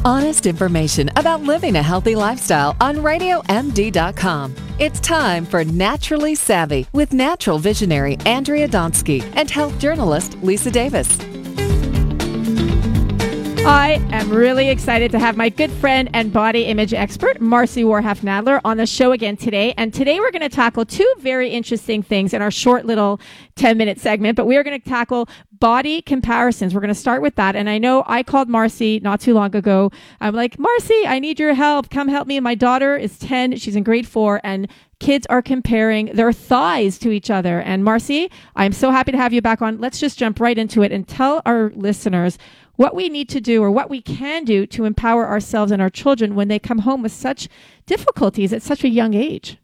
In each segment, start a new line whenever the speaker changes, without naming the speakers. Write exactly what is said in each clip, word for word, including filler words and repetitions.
Honest information about living a healthy lifestyle on radio m d dot com. It's time for Naturally Savvy with natural visionary Andrea Donsky and health journalist Lisa Davis.
I am really excited to have my good friend and body image expert, Marcy Warhaft-Nadler, on the show again today. And today we're going to tackle two very interesting things in our short little ten-minute segment, but we are going to tackle body comparisons. We're going to start with that. And I know I called Marcy not too long ago. I'm like, Marcy, I need your help. Come help me. My daughter is ten. She's in grade four, and kids are comparing their thighs to each other. And Marcy, I'm so happy to have you back on. Let's just jump right into it and tell our listeners what we need to do or what we can do to empower ourselves and our children when they come home with such difficulties at such a young age.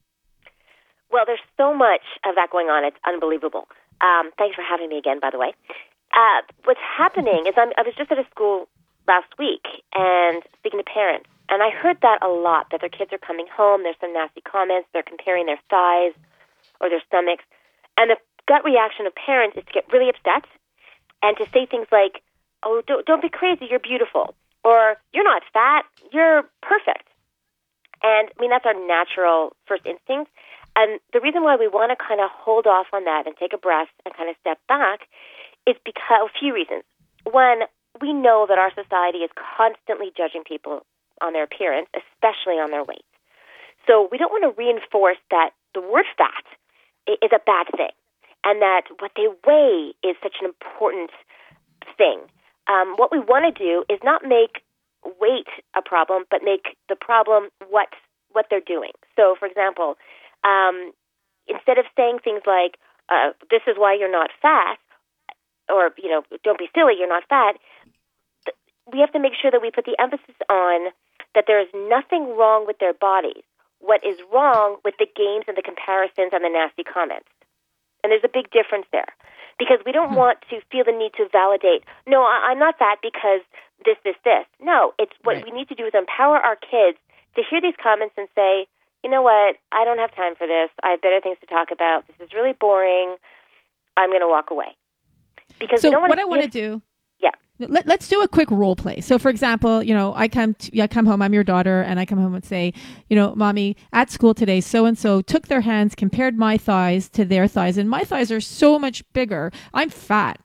Well, there's so much of that going on. It's unbelievable. Um, thanks for having me again, by the way. Uh, what's happening is I'm, I was just at a school last week and speaking to parents, and I heard that a lot, that their kids are coming home, there's some nasty comments, they're comparing their thighs or their stomachs, and the gut reaction of parents is to get really upset and to say things like, oh, don't, don't be crazy, you're beautiful. Or, you're not fat, you're perfect. And, I mean, that's our natural first instinct. And the reason why we want to kind of hold off on that and take a breath and kind of step back is because a few reasons. One, we know that our society is constantly judging people on their appearance, especially on their weight. So we don't want to reinforce that the word fat is a bad thing and that what they weigh is such an important thing. Um, what we want to do is not make weight a problem, but make the problem what what they're doing. So, for example, um, instead of saying things like, uh, this is why you're not fat, or, you know, don't be silly, you're not fat, th- we have to make sure that we put the emphasis on that there is nothing wrong with their bodies. What is wrong with the games and the comparisons and the nasty comments? And there's a big difference there. Because we don't want to feel the need to validate, no, I- I'm not fat because this, this, this. No, it's what right. we need to do is empower our kids to hear these comments and say, you know what, I don't have time for this. I have better things to talk about. This is really boring. I'm going to walk away. Because
so
we don't want
what
to
I want to do...
Yeah.
Let, let's do a quick role play. So, for example, you know, I come to, I come home, I'm your daughter, and I come home and say, you know, Mommy, at school today, so-and-so took their hands, compared my thighs to their thighs, and my thighs are so much bigger. I'm fat.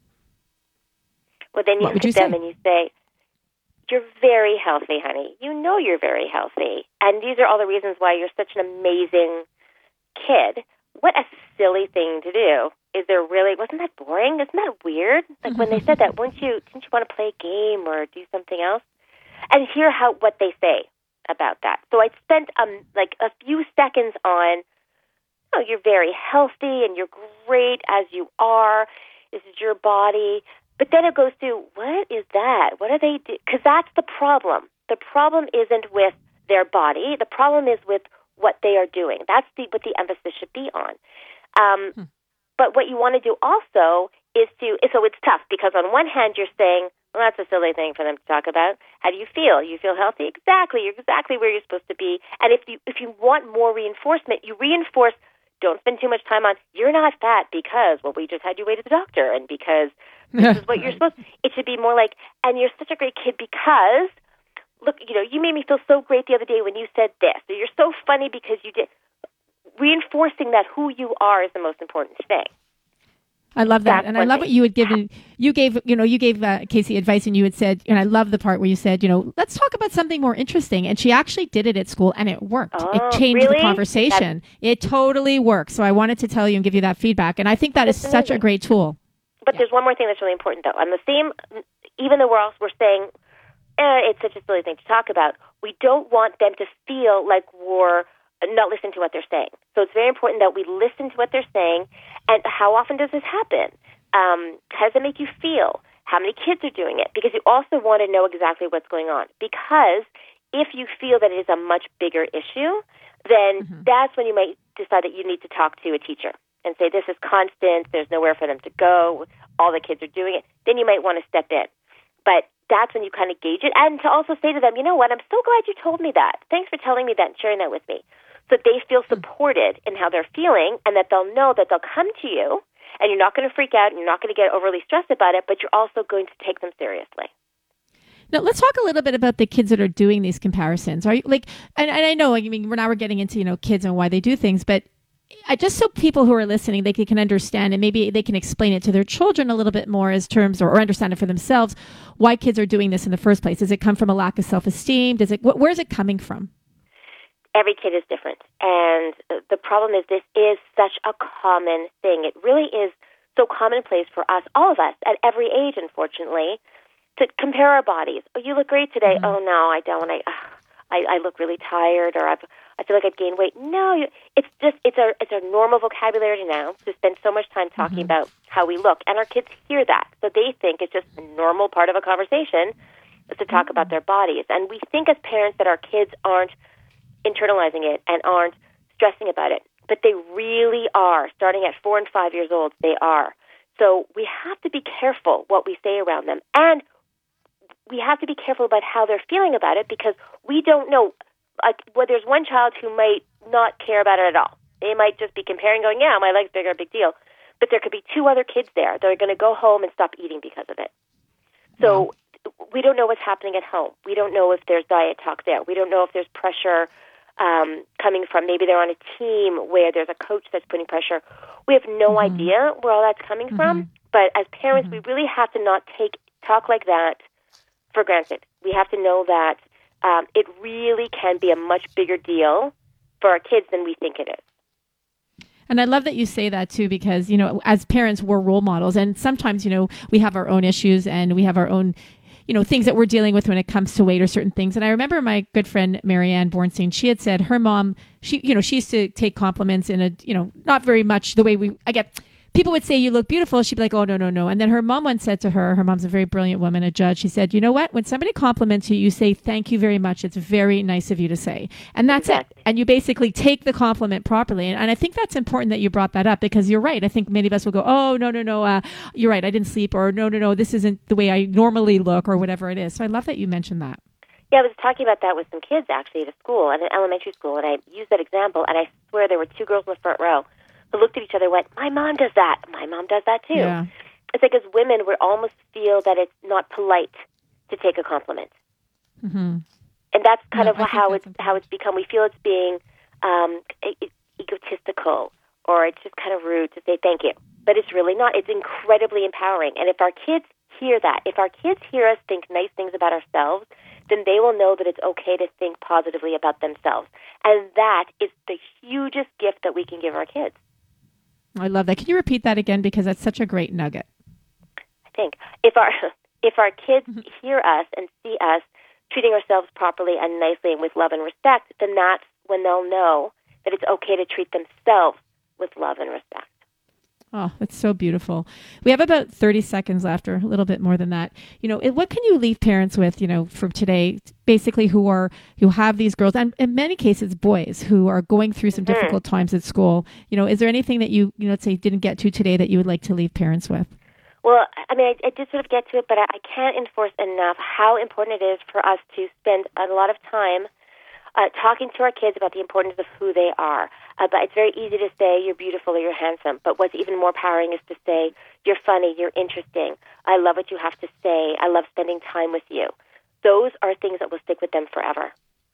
Well, then you
what
look at
you
them
say?
and you say, you're very healthy, honey. You know you're very healthy. And these are all the reasons why you're such an amazing kid. What a silly thing to do. Is there really, wasn't that boring? Isn't that weird? Like when they said that, weren't you, didn't you want to play a game or do something else? And hear how, what they say about that. So I spent um like a few seconds on, oh, you're very healthy and you're great as you are. This is your body. But then it goes to, what is that? What are they do? Because that's the problem. The problem isn't with their body. The problem is with what they are doing. That's the what the emphasis should be on. Um, hmm. But what you want to do also is to, so it's tough because on one hand you're saying, well, that's a silly thing for them to talk about. How do you feel? You feel healthy? Exactly. You're exactly where you're supposed to be. And if you if you want more reinforcement, you reinforce, don't spend too much time on, you're not fat because, well, we just had you wait at the doctor and because this is what you're supposed to. It should be more like, and you're such a great kid because, look, you know, you made me feel so great the other day when you said this. Or you're so funny because you did. Reinforcing that who you are is the most important thing.
I love that.
That's
and I love
thing.
what you had given, you gave, you know, you gave uh, Casey advice and you had said, and I love the part where you said, you know, let's talk about something more interesting. And she actually did it at school and it worked.
Oh,
it changed
really?
the conversation. That's... It totally worked. So I wanted to tell you and give you that feedback. And I think that
that's
is
amazing.
such a great tool.
But yeah. There's one more thing that's really important though. On the same, even though we're also, we're saying, eh, it's such a silly thing to talk about, we don't want them to feel like we're not listening to what they're saying. So it's very important that we listen to what they're saying. And how often does this happen? Um, how does it make you feel? How many kids are doing it? Because you also want to know exactly what's going on. Because if you feel that it is a much bigger issue, then mm-hmm. that's when you might decide that you need to talk to a teacher and say, this is constant, there's nowhere for them to go, all the kids are doing it. Then you might want to step in. But that's when you kind of gauge it. And to also say to them, you know what, I'm so glad you told me that. Thanks for telling me that and sharing that with me. So that they feel supported in how they're feeling and that they'll know that they'll come to you and you're not going to freak out and you're not going to get overly stressed about it, but you're also going to take them seriously.
Now, let's talk a little bit about the kids that are doing these comparisons. Are you like, and, and I know, I mean, we're now we're getting into, you know, kids and why they do things, but I just so people who are listening, they can understand and maybe they can explain it to their children a little bit more as terms or, or understand it for themselves, why kids are doing this in the first place. Does it come from a lack of self-esteem? Does it, wh- where is it coming from?
Every kid is different. And the problem is this is such a common thing. It really is so commonplace for us, all of us, at every age, unfortunately, to compare our bodies. Oh, you look great today. Mm-hmm. Oh, no, I don't. I, I, I look really tired, or I've, I feel like I've gained weight. No, you, it's just it's our it's our normal vocabulary now to spend so much time talking mm-hmm. about how we look, and our kids hear that, so they think it's just a normal part of a conversation is to talk mm-hmm. about their bodies. And we think as parents that our kids aren't internalizing it and aren't stressing about it, but they really are. Starting at four and five years old, they are. So we have to be careful what we say around them, and we have to be careful about how they're feeling about it, because we don't know. Like, well, there's one child who might not care about it at all. They might just be comparing, going, yeah, my leg's bigger, big deal. But there could be two other kids there that are going to go home and stop eating because of it. So wow. we don't know what's happening at home. We don't know if there's diet talk there. We don't know if there's pressure um, coming from, maybe they're on a team where there's a coach that's putting pressure. We have no mm-hmm. idea where all that's coming mm-hmm. from. But as parents, mm-hmm. we really have to not take talk like that for granted. We have to know that um, it really can be a much bigger deal for our kids than we think it is.
And I love that you say that too, because, you know, as parents, we're role models. And sometimes, you know, we have our own issues and we have our own, you know, things that we're dealing with when it comes to weight or certain things. And I remember my good friend, Marianne Bornstein, she had said her mom, she, you know, she used to take compliments in a, you know, not very much the way we, I get, people would say, you look beautiful. She'd be like, oh, no, no, no. And then her mom once said to her, her mom's a very brilliant woman, a judge. She said, you know what? When somebody compliments you, you say, thank you very much. It's very nice of you to say. And that's exactly. it. And you basically take the compliment properly. And, and I think that's important that you brought that up, because you're right. I think many of us will go, oh, no, no, no. Uh, you're right. I didn't sleep. Or no, no, no. This isn't the way I normally look, or whatever it is. So I love that you mentioned that.
Yeah, I was talking about that with some kids actually at a school, at an elementary school. And I used that example. And I swear there were two girls in the front row who looked at each other and went, my mom does that. My mom does that too. Yeah. It's like as women, we almost feel that it's not polite to take a compliment. Mm-hmm. And that's kind no, of how it's important. how it's become. We feel it's being um, e- egotistical, or it's just kind of rude to say thank you. But it's really not. It's incredibly empowering. And if our kids hear that, if our kids hear us think nice things about ourselves, then they will know that it's okay to think positively about themselves. And that is the hugest gift that we can give our kids.
I love that. Can you repeat that again? Because that's such a great nugget.
I think if our if our kids hear us and see us treating ourselves properly and nicely and with love and respect, then that's when they'll know that it's okay to treat themselves with love and respect.
Oh, that's so beautiful. We have about thirty seconds left, or a little bit more than that. You know, what can you leave parents with, you know, from today, basically who are, who have these girls, and in many cases, boys who are going through some mm-hmm. difficult times at school? You know, is there anything that you, you know, let's say didn't get to today that you would like to leave parents with?
Well, I mean, I, I did sort of get to it, but I, I can't enforce enough how important it is for us to spend a lot of time Uh, talking to our kids about the importance of who they are. Uh, but it's very easy to say you're beautiful or you're handsome. But what's even more powering is to say you're funny, you're interesting. I love what you have to say. I love spending time with you. Those are things that will stick with them forever.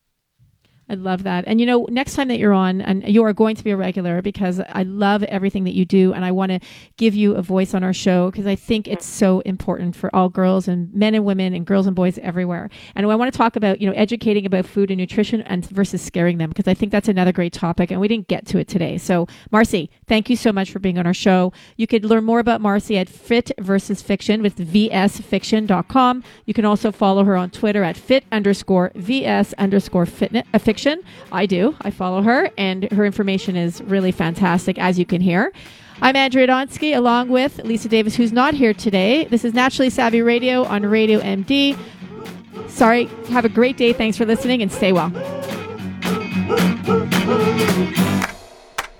I love that. And, you know, next time that you're on, and you are going to be a regular, because I love everything that you do, and I want to give you a voice on our show, because I think it's so important for all girls and men and women and girls and boys everywhere. And I want to talk about, you know, educating about food and nutrition and versus scaring them, because I think that's another great topic, and we didn't get to it today. So, Marcy, thank you so much for being on our show. You could learn more about Marcy at Fit versus Fiction with v s fiction dot com. You can also follow her on Twitter at fit underscore vs underscore fitness, uh, fiction. I do. I follow her, and her information is really fantastic, as you can hear. I'm Andrea Donsky, along with Lisa Davis, who's not here today. This is Naturally Savvy Radio on Radio M D. Sorry. Have a great day. Thanks for listening, and stay well.